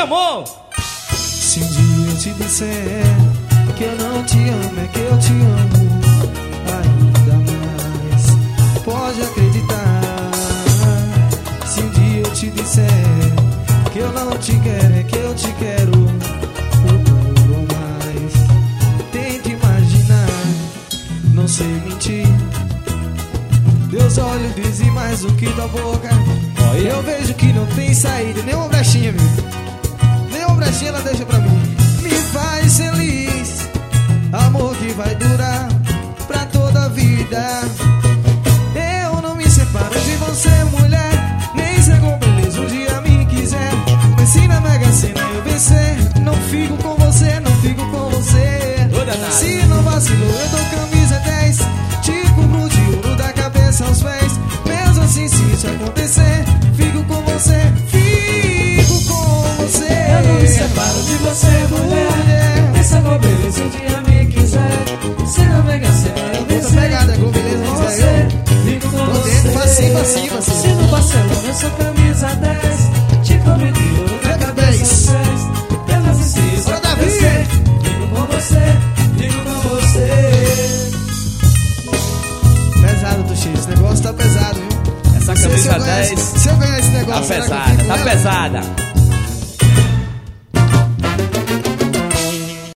amor. Se um dia eu te disser que eu não te amo, é que eu te amo ainda mais. Pode acreditar. Se um dia eu te disser que eu não te quero, é que eu te quero ou mais. Tente imaginar, não sei mentir. Teus olhos dizem mais do que tua boca. Eu vejo que não tem saída, nem uma brechinha, meu. Nem uma brechinha ela deixa pra mim. Me faz feliz, amor que vai durar pra toda a vida. Eu não me separo de você, mulher, nem sei com beleza um dia me quiser. Mas se na Mega Sena eu vencer, não fico com você, não fico com você. Se não vacilou, eu dou camisa 10, te cubro de ouro da cabeça aos pés. Mesmo assim, se isso acontecer, fico com você, fico com você. Eu não me separo de você, mulher, essa beleza um dia me quiser. Se não Mega Sena eu vencer, pegada, beleza, com você, fico com você. Facinho. Se no Barcelona eu sou camisa 10, te cobri de ouro da cabeça aos pés. Eu não preciso acontecer, fico com você, fico com você. Pesado, Tuxi, esse negócio tá pesado, viu? Essa camisa 10 se eu ganhar esse negócio, tá pesada, tá pesada.